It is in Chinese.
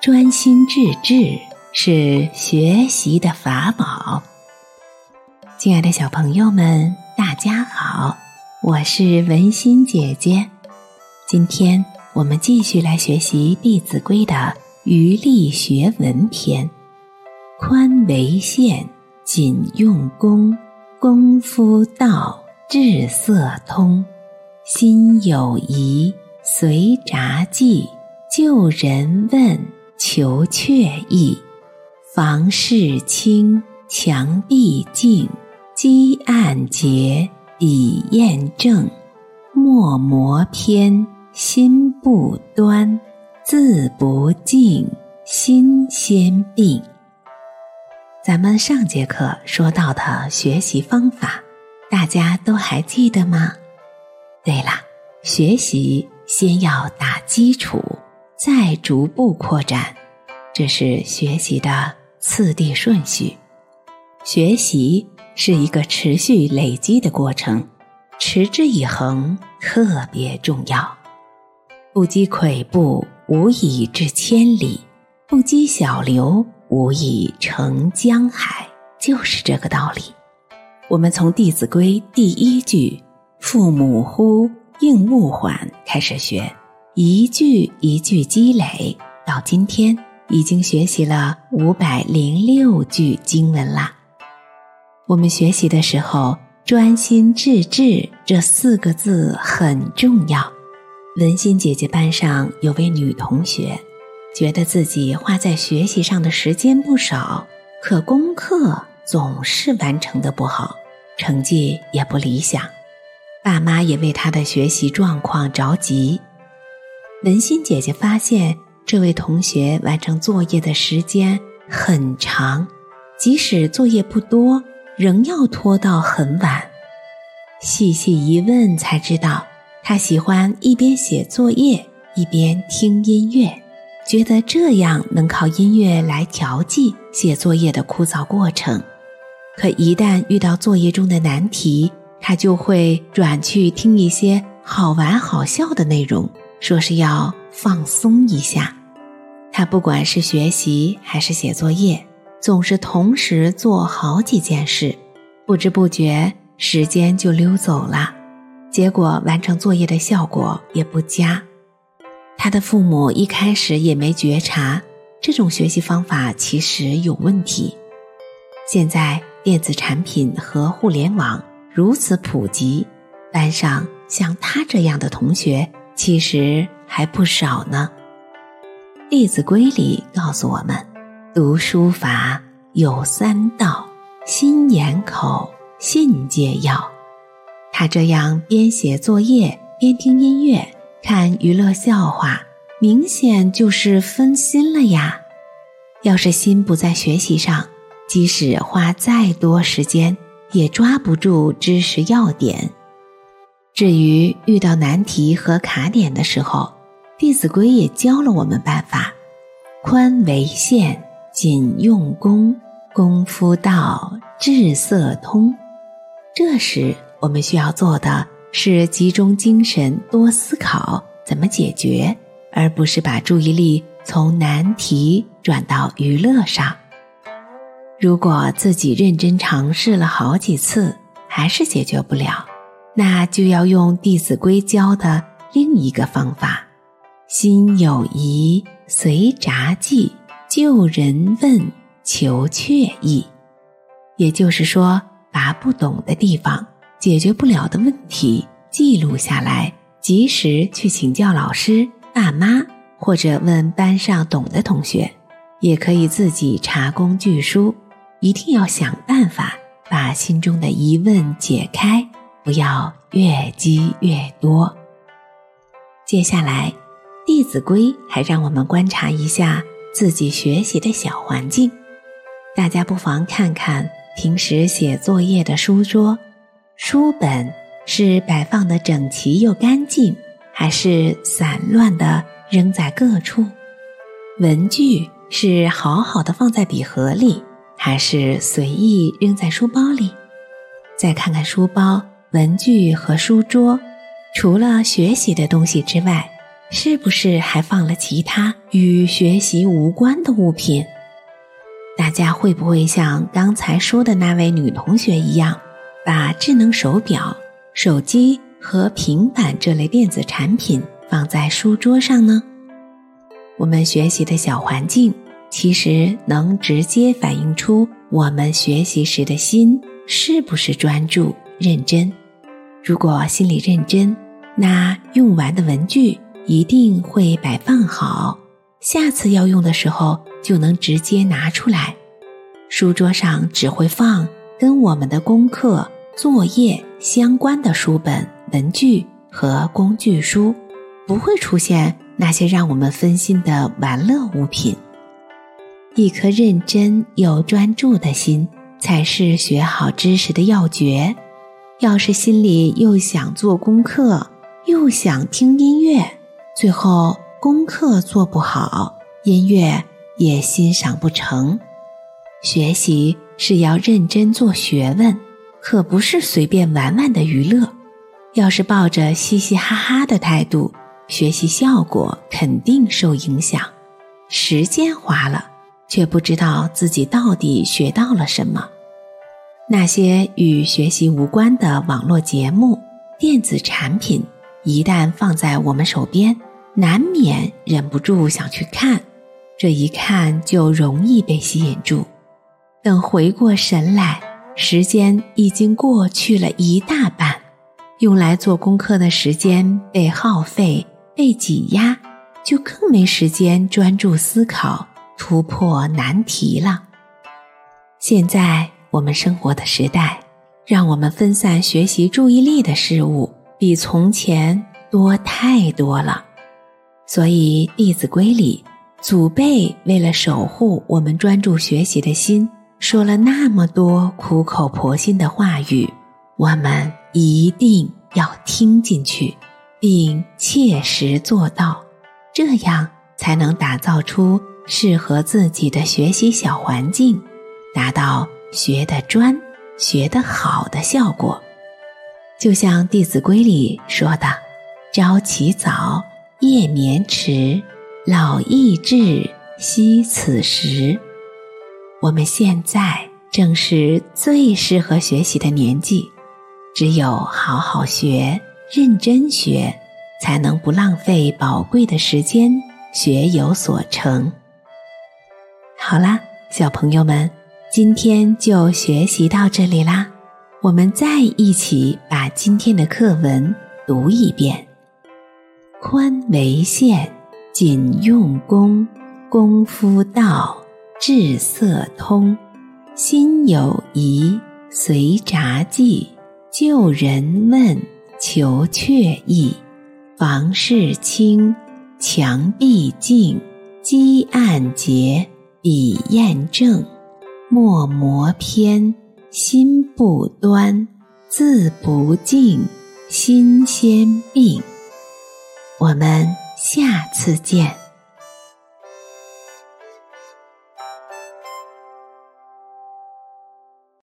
专心致志是学习的法宝。亲爱的小朋友们，大家好，我是文心姐姐。今天我们继续来学习《弟子规》的余力学文篇。宽为限，谨用功，功夫到，志色通。心有疑，随札记，就人问，求确意。房事清，墙壁净，积案结，笔砚正。墨磨偏，心不端，字不净，心先病。咱们上节课说到的学习方法，大家都还记得吗？对了，学习先要打基础，再逐步扩展，这是学习的次第顺序。学习是一个持续累积的过程，持之以恒特别重要。不积跬步，无以至千里；不积小流，无以成江海，就是这个道理。我们从《弟子规》第一句父母呼，应勿缓开始学，一句一句积累，到今天已经学习了506句经文啦。我们学习的时候，专心致志这4个字很重要。文心姐姐班上有位女同学，觉得自己花在学习上的时间不少，可功课总是完成得不好，成绩也不理想，爸妈也为她的学习状况着急。文心姐姐发现这位同学完成作业的时间很长，即使作业不多，仍要拖到很晚。细细一问才知道，她喜欢一边写作业一边听音乐，觉得这样能靠音乐来调剂写作业的枯燥过程。可一旦遇到作业中的难题，他就会转去听一些好玩好笑的内容，说是要放松一下。他不管是学习还是写作业，总是同时做好几件事，不知不觉时间就溜走了，结果完成作业的效果也不佳。他的父母一开始也没觉察这种学习方法其实有问题。现在电子产品和互联网如此普及，班上像他这样的同学其实还不少呢。弟子规里告诉我们，读书法有3道，心眼口，信皆要。他这样边写作业边听音乐看娱乐笑话，明显就是分心了呀。要是心不在学习上，即使花再多时间也抓不住知识要点。至于遇到难题和卡点的时候，弟子规也教了我们办法：宽为限，谨用功，功夫到，志色通。这时我们需要做的是集中精神，多思考怎么解决，而不是把注意力从难题转到娱乐上。如果自己认真尝试了好几次还是解决不了，那就要用弟子规教的另一个方法：心有疑，随札记，就人问，求确意。也就是说，把不懂的地方，解决不了的问题记录下来，及时去请教老师、爸妈，或者问班上懂的同学，也可以自己查工具书。一定要想办法把心中的疑问解开，不要越积越多。接下来，弟子规还让我们观察一下自己学习的小环境。大家不妨看看平时写作业的书桌，书本是摆放的整齐又干净，还是散乱的扔在各处？文具是好好的放在笔盒里，还是随意扔在书包里？再看看书包、文具和书桌，除了学习的东西之外， 是不是还放了其他与学习无关的物品？大家会不会像刚才说的那位女同学一样，把智能手表、手机和平板这类电子产品放在书桌上呢？我们学习的小环境其实能直接反映出我们学习时的心是不是专注、认真。如果心里认真，那用完的文具一定会摆放好，下次要用的时候就能直接拿出来。书桌上只会放跟我们的功课、作业相关的书本、文具和工具书，不会出现那些让我们分心的玩乐物品。一颗认真又专注的心，才是学好知识的要诀。要是心里又想做功课，又想听音乐，最后功课做不好，音乐也欣赏不成。学习是要认真做学问，可不是随便玩玩的娱乐。要是抱着嘻嘻哈哈的态度，学习效果肯定受影响。时间花了，却不知道自己到底学到了什么。那些与学习无关的网络节目、电子产品，一旦放在我们手边，难免忍不住想去看，这一看就容易被吸引住。等回过神来，时间已经过去了一大半，用来做功课的时间被耗费、被挤压，就更没时间专注思考、突破难题了。现在我们生活的时代，让我们分散学习注意力的事物比从前多太多了。所以《弟子规》里，祖辈为了守护我们专注学习的心，说了那么多苦口婆心的话语，我们一定要听进去，并切实做到，这样才能打造出适合自己的学习小环境，达到学得专、学得好的效果。就像《弟子规》里说的，朝起早，夜眠迟，老易至，惜此时。我们现在正是最适合学习的年纪，只有好好学、认真学，才能不浪费宝贵的时间，学有所成。好啦，小朋友们，今天就学习到这里啦，我们再一起把今天的课文读一遍。宽为限，谨用功，功夫到，志色通。心有疑，随札记，就人问，求确意。房事清，墙壁净，积案洁，笔砚正。莫磨偏，心不端，字不净，心先病。我们下次见。